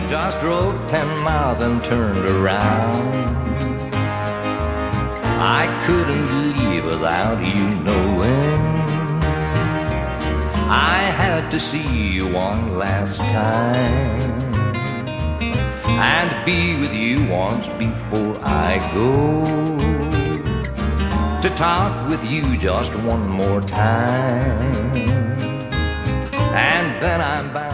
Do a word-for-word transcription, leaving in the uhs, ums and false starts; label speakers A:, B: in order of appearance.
A: Just drove ten miles and turned around. I couldn't leave without you knowing. I had to see you one last time and be with you once before I go. To talk with you just one more time, and then I'm bound